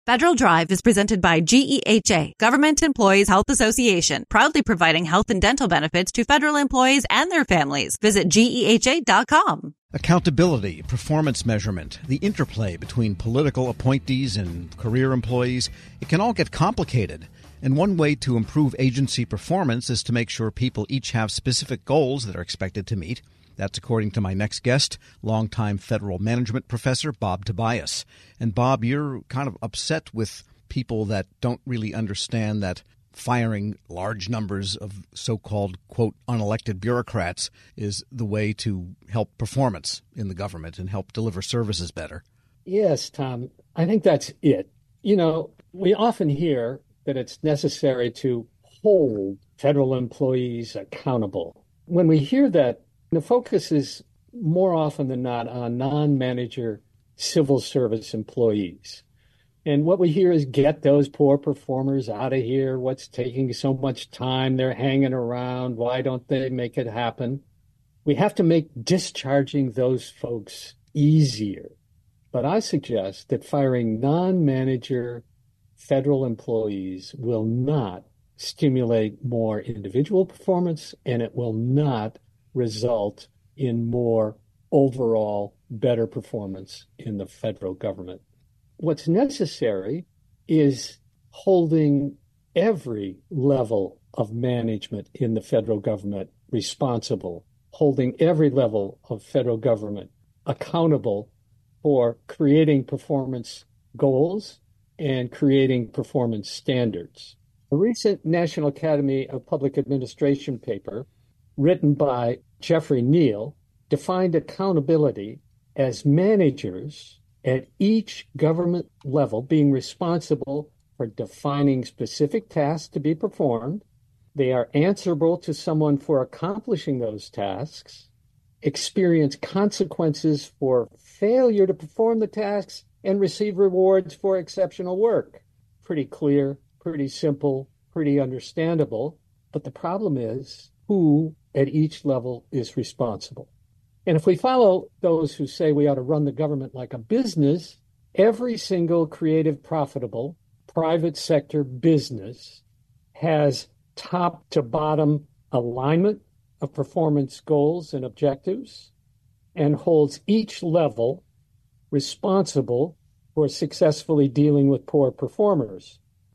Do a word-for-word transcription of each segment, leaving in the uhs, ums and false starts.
Federal Drive is presented by G E H A, Government Employees Health Association, proudly providing health and dental benefits to federal employees and their families. Visit G E H A dot com. Accountability, performance measurement, the interplay between political appointees and career employees, it can all get complicated. And one way to improve agency performance is to make sure people each have specific goals that are expected to meet. That's according to my next guest, longtime federal management professor Bob Tobias. And Bob, you're kind of upset with people that don't really understand that firing large numbers of so-called, quote, unelected bureaucrats is the way to help performance in the government and help deliver services better. Yes, Tom, I think that's it. You know, we often hear that it's necessary to hold federal employees accountable. When we hear that, the focus is more often than not on non-manager civil service employees. And what we hear is get those poor performers out of here. What's taking so much time? They're hanging around. Why don't they make it happen? We have to make discharging those folks easier. But I suggest that firing non-manager federal employees will not stimulate more individual performance, and it will not result in more overall better performance in the federal government. What's necessary is holding every level of management in the federal government responsible, holding every level of federal government accountable for creating performance goals and creating performance standards. A recent National Academy of Public Administration paper written by Jeffrey Neal defined accountability as managers at each government level being responsible for defining specific tasks to be performed. They are answerable to someone for accomplishing those tasks, experience consequences for failure to perform the tasks, and receive rewards for exceptional work. Pretty clear, pretty simple, pretty understandable. But the problem is who at each level is responsible. And if we follow those who say we ought to run the government like a business, every single creative, profitable private sector business has top to bottom alignment of performance goals and objectives and holds each level responsible for successfully dealing with poor performers.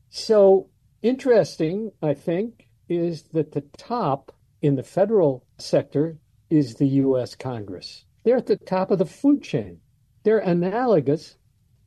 So interesting, I think, is that the top in the federal sector is the U S Congress. They're at the top of the food chain. They're analogous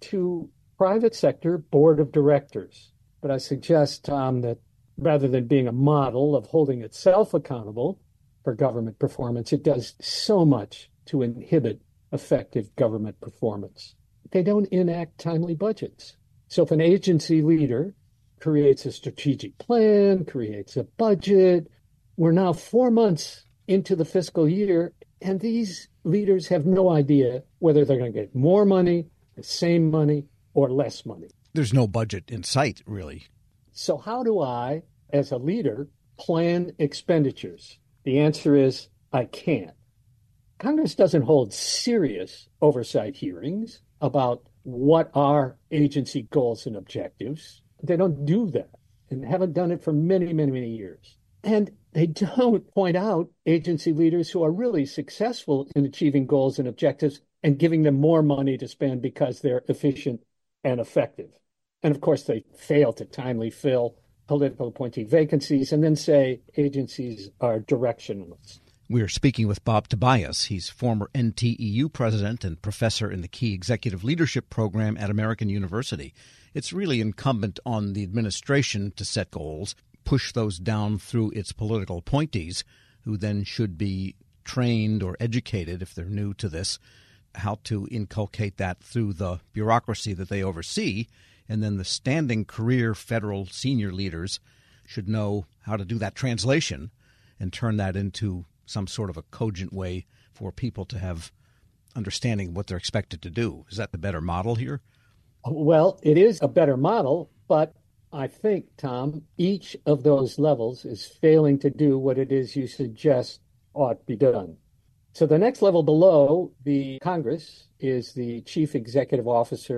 to private sector board of directors. But I suggest, Tom, that rather than being a model of holding itself accountable for government performance, it does so much to inhibit effective government performance. They don't enact timely budgets. So if an agency leader creates a strategic plan, creates a budget, we're now four months into the fiscal year, and these leaders have no idea whether they're going to get more money, the same money, or less money. There's no budget in sight, really. So how do I, as a leader, plan expenditures? The answer is I can't. Congress doesn't hold serious oversight hearings about what are agency goals and objectives. They don't do that and haven't done it for many, many, many years. And they don't point out agency leaders who are really successful in achieving goals and objectives and giving them more money to spend because they're efficient and effective. And of course, they fail to timely fill political appointee vacancies and then say agencies are directionless. We're speaking with Bob Tobias. He's former N T E U president and professor in the Key Executive Leadership Program at American University. It's really incumbent on the administration to set goals, push those down through its political appointees, who then should be trained or educated, if they're new to this, how to inculcate that through the bureaucracy that they oversee. And then the standing career federal senior leaders should know how to do that translation and turn that into some sort of a cogent way for people to have understanding of what they're expected to do. Is that the better model here? Well, it is a better model, but I think, Tom, each of those levels is failing to do what it is you suggest ought be done. So the next level below the Congress is the chief executive officer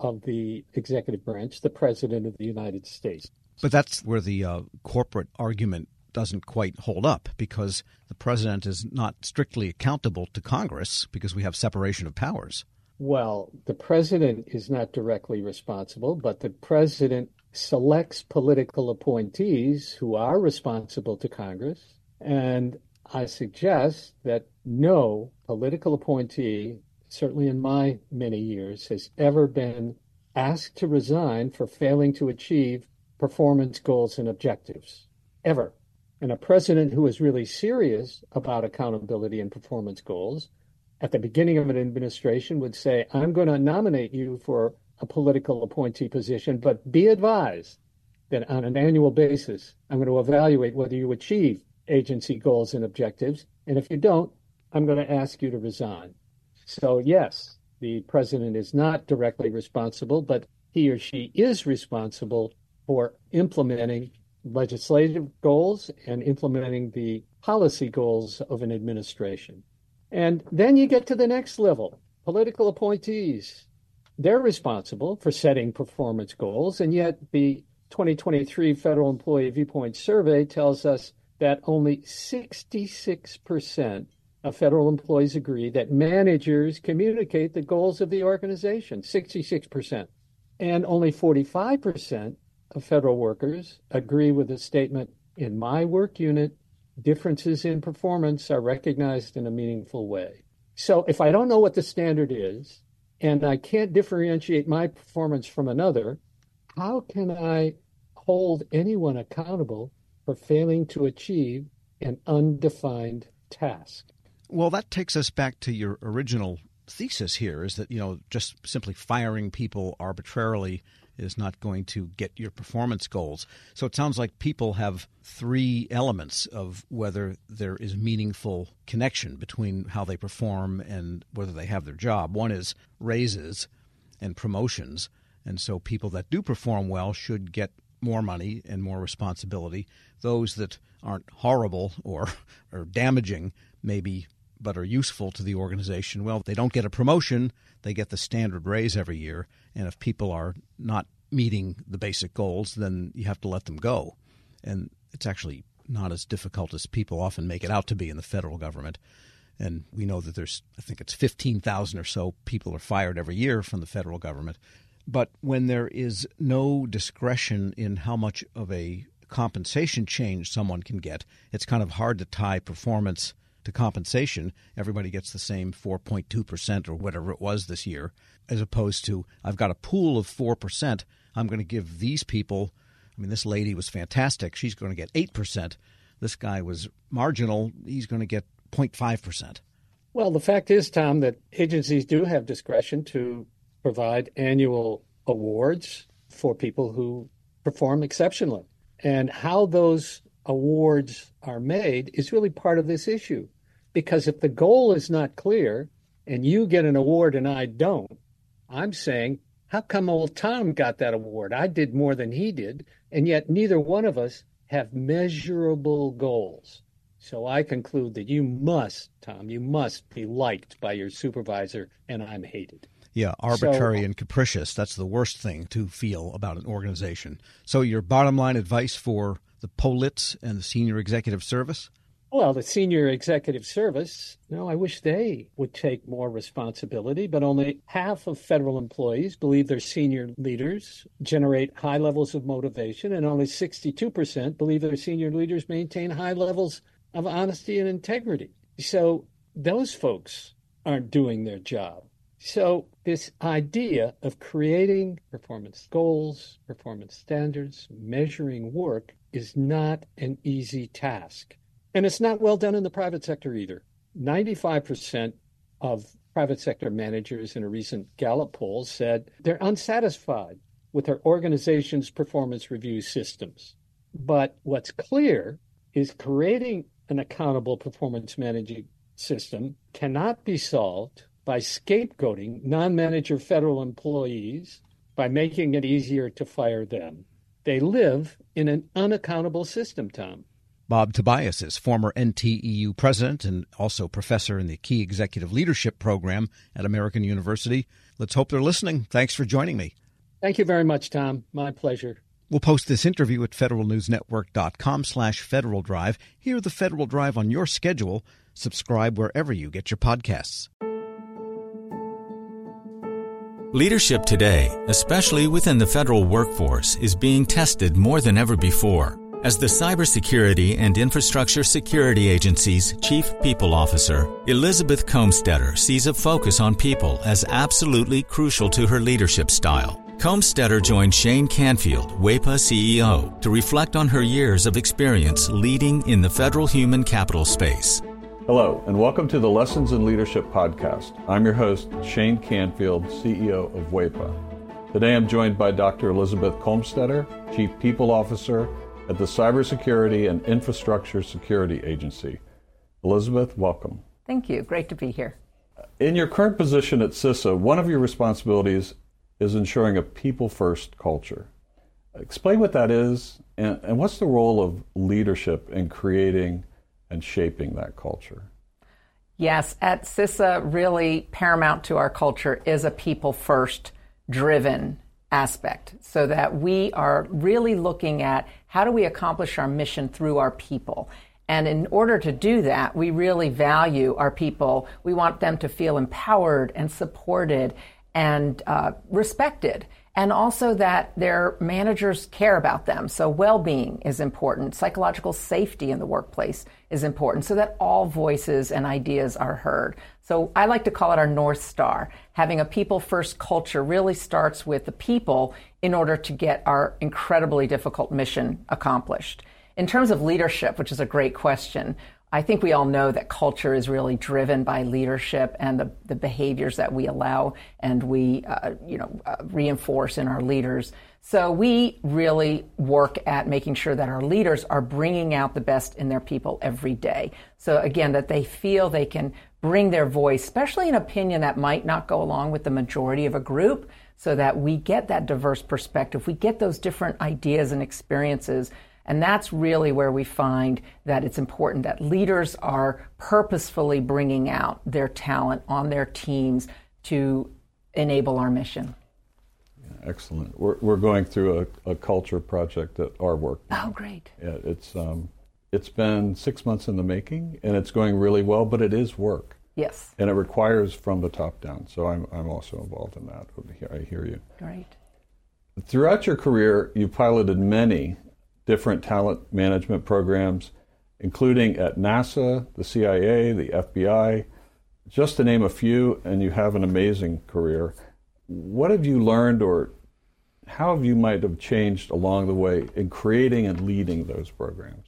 of the executive branch, the President of the United States. But that's where the uh, corporate argument doesn't quite hold up, because the president is not strictly accountable to Congress because we have separation of powers. Well, the president is not directly responsible, but the president selects political appointees who are responsible to Congress. And I suggest that no political appointee, certainly in my many years, has ever been asked to resign for failing to achieve performance goals and objectives, ever. And a president who is really serious about accountability and performance goals at the beginning of an administration would say, I'm going to nominate you for a political appointee position, but be advised that on an annual basis, I'm going to evaluate whether you achieve agency goals and objectives. And if you don't, I'm going to ask you to resign. So yes, the president is not directly responsible, but he or she is responsible for implementing legislative goals and implementing the policy goals of an administration. And then you get to the next level, political appointees. They're responsible for setting performance goals, and yet the twenty twenty-three Federal Employee Viewpoint Survey tells us that only sixty-six percent of federal employees agree that managers communicate the goals of the organization, sixty-six percent. And only forty-five percent of federal workers agree with the statement, in my work unit, differences in performance are recognized in a meaningful way. So if I don't know what the standard is, and I can't differentiate my performance from another, how can I hold anyone accountable for failing to achieve an undefined task? Well, that takes us back to your original thesis here, is that, you know, just simply firing people arbitrarily is not going to get your performance goals. So it sounds like people have three elements of whether there is meaningful connection between how they perform and whether they have their job. One is raises and promotions. And so people that do perform well should get more money and more responsibility. Those that aren't horrible or, or damaging, maybe, but are useful to the organization, well, they don't get a promotion. They get the standard raise every year. And if people are not meeting the basic goals, then you have to let them go. And it's actually not as difficult as people often make it out to be in the federal government. And we know that there's, I think it's fifteen thousand or so people are fired every year from the federal government. But when there is no discretion in how much of a compensation change someone can get, it's kind of hard to tie performance to compensation. Everybody gets the same four point two percent or whatever it was this year, as opposed to, I've got a pool of four percent. I'm going to give these people, I mean, this lady was fantastic. She's going to get eight percent. This guy was marginal. He's going to get zero point five percent. Well, the fact is, Tom, that agencies do have discretion to provide annual awards for people who perform exceptionally. And how those awards are made is really part of this issue. Because if the goal is not clear and you get an award and I don't, I'm saying, how come old Tom got that award? I did more than he did, and yet neither one of us have measurable goals. So I conclude that you must, Tom, you must be liked by your supervisor, and I'm hated. Yeah, arbitrary so, and capricious. That's the worst thing to feel about an organization. So your bottom line advice for the POLITs and the Senior Executive Service? Well, the Senior Executive Service, you know, I wish they would take more responsibility, but only half of federal employees believe their senior leaders generate high levels of motivation, and only sixty-two percent believe their senior leaders maintain high levels of honesty and integrity. So those folks aren't doing their job. So this idea of creating performance goals, performance standards, measuring work is not an easy task. And it's not well done in the private sector either. ninety-five percent of private sector managers in a recent Gallup poll said they're unsatisfied with their organization's performance review systems. But what's clear is creating an accountable performance managing system cannot be solved by scapegoating non-manager federal employees by making it easier to fire them. They live in an unaccountable system, Tom. Bob Tobias is former N T E U president and also professor in the Key Executive Leadership Program at American University. Let's hope they're listening. Thanks for joining me. Thank you very much, Tom. My pleasure. We'll post this interview at federalnewsnetwork.com slash Federal Drive. Hear the Federal Drive on your schedule. Subscribe wherever you get your podcasts. Leadership today, especially within the federal workforce, is being tested more than ever before. As the Cybersecurity and Infrastructure Security Agency's Chief People Officer, Elizabeth Comstetter sees a focus on people as absolutely crucial to her leadership style. Comstetter joined Shane Canfield, WEPA C E O, to reflect on her years of experience leading in the federal human capital space. Hello, and welcome to the Lessons in Leadership podcast. I'm your host, Shane Canfield, C E O of WEPA. Today I'm joined by Doctor Elizabeth Comstetter, Chief People Officer at the Cybersecurity and Infrastructure Security Agency. Elizabeth, welcome. Thank you. Great to be here. In your current position at CISA, one of your responsibilities is ensuring a people-first culture. Explain what that is, and, and what's the role of leadership in creating and shaping that culture? Yes, at CISA, really paramount to our culture is a people-first driven aspect, so that we are really looking at how do we accomplish our mission through our people. And in order to do that, we really value our people. We want them to feel empowered and supported and uh, respected, and also that their managers care about them. So well-being is important. Psychological safety in the workplace is important, so that all voices and ideas are heard. So I like to call it our North Star. Having a people-first culture really starts with the people in order to get our incredibly difficult mission accomplished. In terms of leadership, which is a great question, I think we all know that culture is really driven by leadership and the, the behaviors that we allow and we, uh, you know, uh, reinforce in our leaders. So we really work at making sure that our leaders are bringing out the best in their people every day. So again, that they feel they can bring their voice, especially an opinion that might not go along with the majority of a group, so that we get that diverse perspective. We get those different ideas and experiences. And that's really where we find that it's important that leaders are purposefully bringing out their talent on their teams to enable our mission. Yeah, excellent. We're we're going through a, a culture project at our work. Oh, great. Yeah, it's um, it's been six months in the making, and it's going really well, but it is work. Yes. And it requires from the top down. So I'm I'm also involved in that. I hear you. Great. Throughout your career, you piloted many different talent management programs, including at NASA, the C I A, the F B I, just to name a few, and you have an amazing career. What have you learned, or how have you might have changed along the way in creating and leading those programs?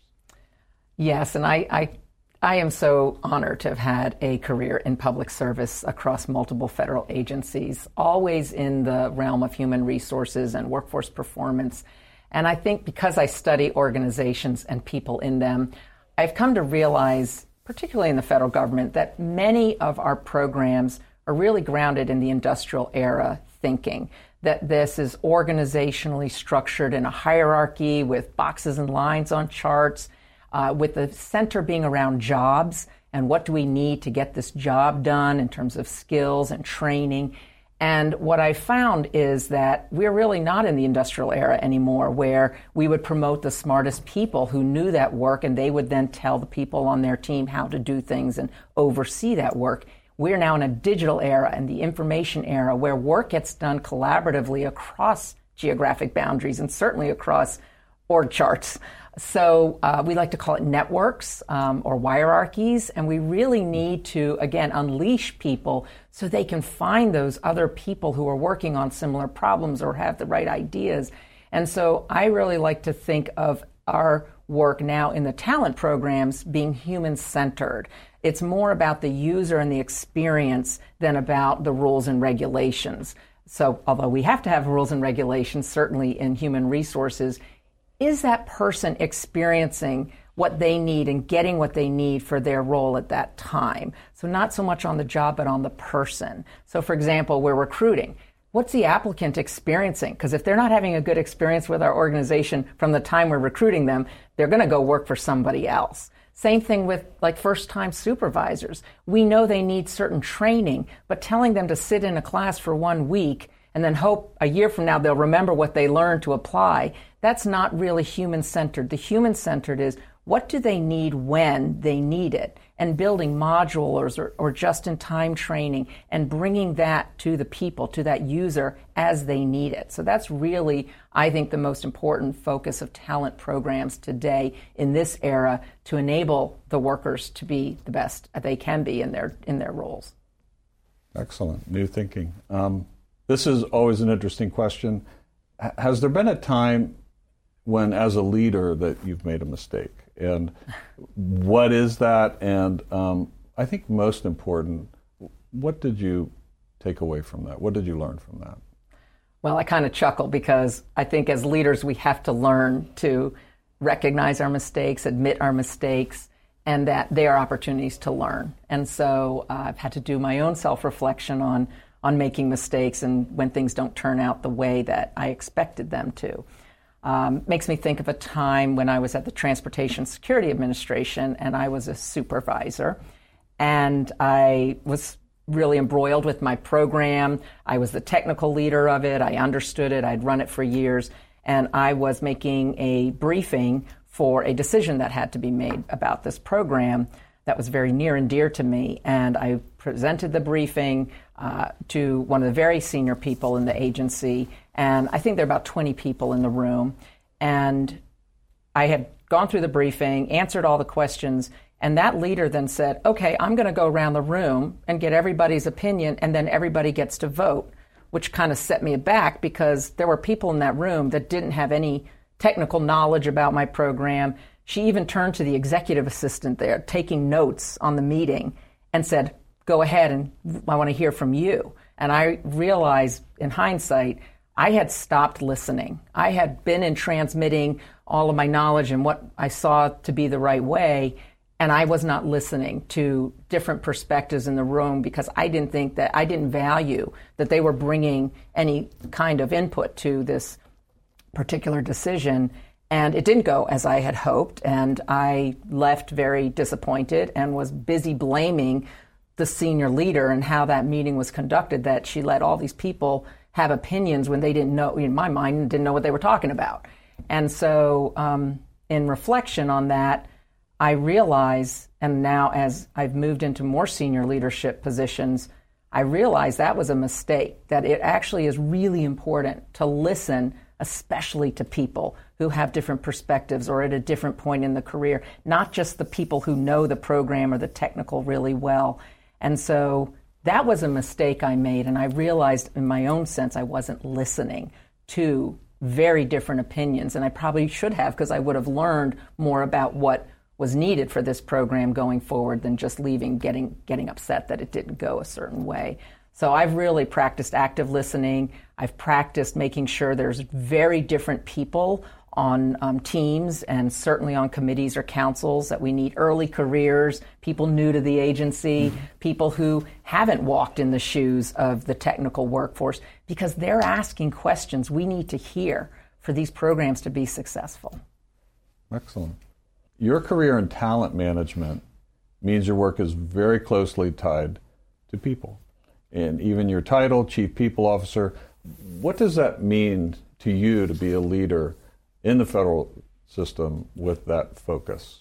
Yes, and I, I, I am so honored to have had a career in public service across multiple federal agencies, always in the realm of human resources and workforce performance. And I think because I study organizations and people in them, I've come to realize, particularly in the federal government, that many of our programs are really grounded in the industrial era thinking, that this is organizationally structured in a hierarchy with boxes and lines on charts, uh, with the center being around jobs and what do we need to get this job done in terms of skills and training. And what I found is that we're really not in the industrial era anymore, where we would promote the smartest people who knew that work, and they would then tell the people on their team how to do things and oversee that work. We're now in a digital era and the information era, where work gets done collaboratively across geographic boundaries and certainly across org charts. So uh, we like to call it networks um, or hierarchies, and we really need to, again, unleash people so they can find those other people who are working on similar problems or have the right ideas. And so I really like to think of our work now in the talent programs being human-centered. It's more about the user and the experience than about the rules and regulations. So although we have to have rules and regulations, certainly in human resources, is that person experiencing what they need and getting what they need for their role at that time? So not so much on the job, but on the person. So for example, we're recruiting. What's the applicant experiencing? Because if they're not having a good experience with our organization from the time we're recruiting them, they're going to go work for somebody else. Same thing with like first-time supervisors. We know they need certain training, but telling them to sit in a class for one week and then hope a year from now they'll remember what they learned to apply, that's not really human-centered. The human-centered is, what do they need when they need it? And building modules or, or just-in-time training and bringing that to the people, to that user as they need it. So that's really, I think, the most important focus of talent programs today in this era to enable the workers to be the best they can be in their in their roles. Excellent. New thinking. Um, this is always an interesting question. H- has there been a time when, as a leader, that you've made a mistake? And what is that? And um, I think most important, what did you take away from that? What did you learn from that? Well, I kind of chuckle because I think as leaders we have to learn to recognize our mistakes, admit our mistakes, and that they are opportunities to learn. And so uh, I've had to do my own self-reflection on, on making mistakes and when things don't turn out the way that I expected them to. Um, makes me think of a time when I was at the Transportation Security Administration and I was a supervisor, and I was really embroiled with my program. I was the technical leader of it. I understood it. I'd run it for years, and I was making a briefing for a decision that had to be made about this program that was very near and dear to me. And I presented the briefing uh, to one of the very senior people in the agency, and I think there are about twenty people in the room. And I had gone through the briefing, answered all the questions, and that leader then said, okay, I'm going to go around the room and get everybody's opinion, and then everybody gets to vote, which kind of set me aback because there were people in that room that didn't have any technical knowledge about my program. She even turned to the executive assistant there, taking notes on the meeting, and said, go ahead, and I want to hear from you. And I realized, in hindsight, I had stopped listening. I had been in transmitting all of my knowledge and what I saw to be the right way, and I was not listening to different perspectives in the room because I didn't think that, I didn't value that they were bringing any kind of input to this particular decision. And it didn't go as I had hoped, and I left very disappointed and was busy blaming the senior leader and how that meeting was conducted, that she let all these people have opinions when they didn't know, in my mind, didn't know what they were talking about. And so um, in reflection on that, I realize, and now as I've moved into more senior leadership positions, I realize that was a mistake, that it actually is really important to listen, especially to people who have different perspectives or at a different point in the career, not just the people who know the program or the technical really well. And so that was a mistake I made, and I realized in my own sense I wasn't listening to very different opinions, and I probably should have, because I would have learned more about what was needed for this program going forward than just leaving, getting getting upset that it didn't go a certain way. So I've really practiced active listening. I've practiced making sure there's very different people on um, teams and certainly on committees or councils, that we need early careers, people new to the agency, mm-hmm. people who haven't walked in the shoes of the technical workforce, because they're asking questions we need to hear for these programs to be successful. Excellent. Your career in talent management means your work is very closely tied to people. And even your title, Chief People Officer, what does that mean to you to be a leader in the federal system with that focus?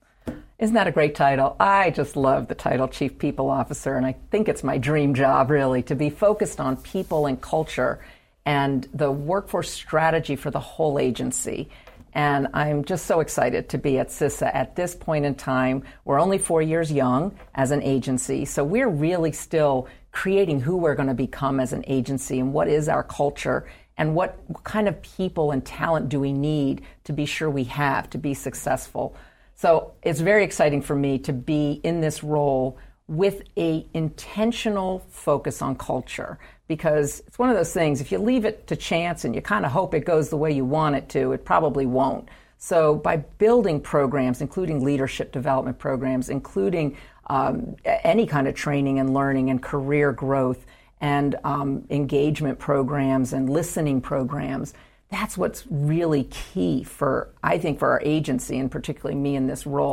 Isn't that a great title? I just love the title Chief People Officer, and I think it's my dream job, really, to be focused on people and culture and the workforce strategy for the whole agency. And I'm just so excited to be at CISA at this point in time. We're only four years young as an agency, so we're really still creating who we're going to become as an agency and what is our culture and what, what kind of people and talent do we need to be sure we have to be successful. So it's very exciting for me to be in this role with a intentional focus on culture, because it's one of those things, if you leave it to chance and you kind of hope it goes the way you want it to, it probably won't. So by building programs, including leadership development programs, including um, any kind of training and learning and career growth and um, engagement programs and listening programs, that's what's really key for, I think, for our agency, and particularly me in this role.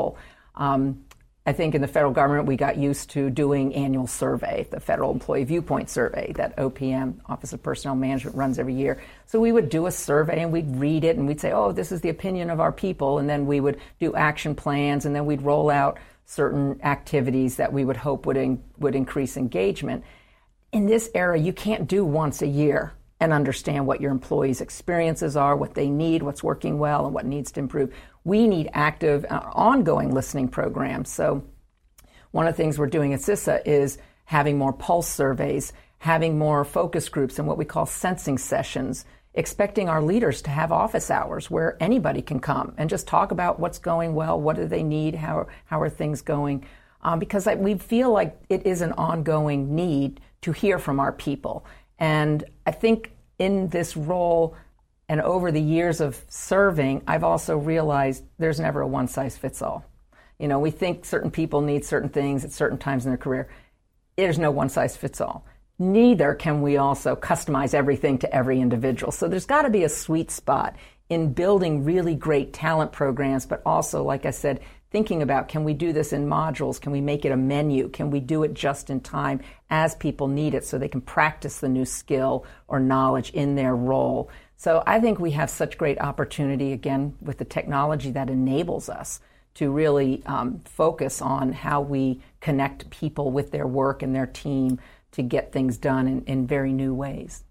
Um, I think in the federal government, we got used to doing annual survey, the Federal Employee Viewpoint Survey that O P M, Office of Personnel Management, runs every year. So we would do a survey and we'd read it and we'd say, oh, this is the opinion of our people. And then we would do action plans and then we'd roll out certain activities that we would hope would, in, would increase engagement. In this era, you can't do once a year and understand what your employees' experiences are, what they need, what's working well, and what needs to improve. We need active, uh, ongoing listening programs. So one of the things we're doing at CISA is having more pulse surveys, having more focus groups and what we call sensing sessions, expecting our leaders to have office hours where anybody can come and just talk about what's going well, what do they need, how, how are things going, um, because I, we feel like it is an ongoing need to hear from our people. And I think in this role and over the years of serving, I've also realized there's never a one-size-fits-all. You know, we think certain people need certain things at certain times in their career. There's no one-size-fits-all. Neither can we also customize everything to every individual. So there's got to be a sweet spot in building really great talent programs, but also, like I said, thinking about, can we do this in modules? Can we make it a menu? Can we do it just in time as people need it so they can practice the new skill or knowledge in their role? So I think we have such great opportunity, again, with the technology that enables us to really um, focus on how we connect people with their work and their team to get things done in, in very new ways.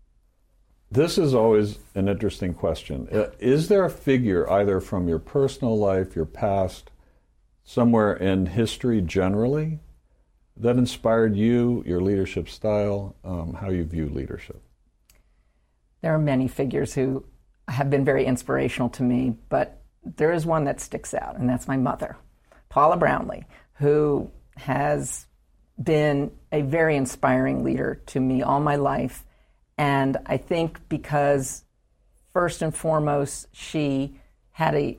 This is always an interesting question. Is there a figure, either from your personal life, your past, somewhere in history generally, that inspired you, your leadership style, um, how you view leadership? There are many figures who have been very inspirational to me, but there is one that sticks out, and that's my mother, Paula Brownlee, who has been a very inspiring leader to me all my life. And I think because, first and foremost, she had a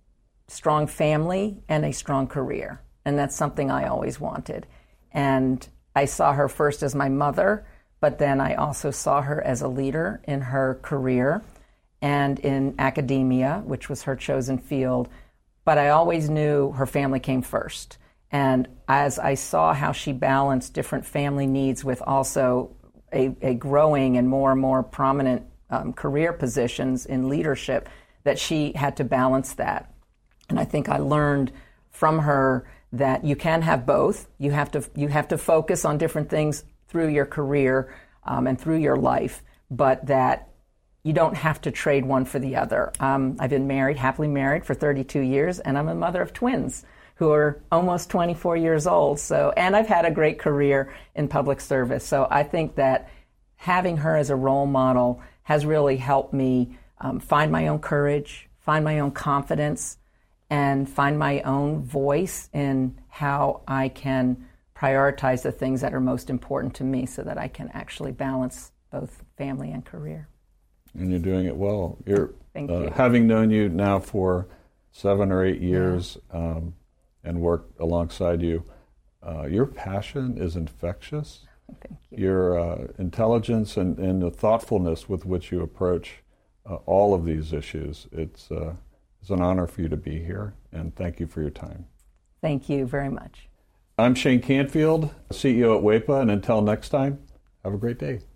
strong family and a strong career. And that's something I always wanted. And I saw her first as my mother, but then I also saw her as a leader in her career and in academia, which was her chosen field. But I always knew her family came first. And as I saw how she balanced different family needs with also a, a growing and more and more prominent um, career positions in leadership, that she had to balance that. And I think I learned from her that you can have both. You have to you have to focus on different things through your career um, and through your life, but that you don't have to trade one for the other. Um, I've been married, happily married for thirty-two years, and I'm a mother of twins who are almost twenty-four years old. So, and I've had a great career in public service. So I think that having her as a role model has really helped me um, find my own courage, find my own confidence, and find my own voice in how I can prioritize the things that are most important to me so that I can actually balance both family and career. And you're doing it well. You're Thank uh, you. Having known you now for seven or eight years yeah. um, and worked alongside you, uh, your passion is infectious. Thank you. Your uh, intelligence and, and the thoughtfulness with which you approach uh, all of these issues, it's uh, It's an honor for you to be here, and thank you for your time. Thank you very much. I'm Shane Canfield, C E O at WEPA, and until next time, have a great day.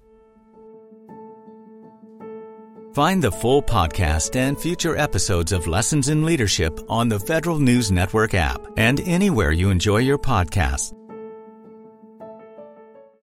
Find the full podcast and future episodes of Lessons in Leadership on the Federal News Network app and anywhere you enjoy your podcasts.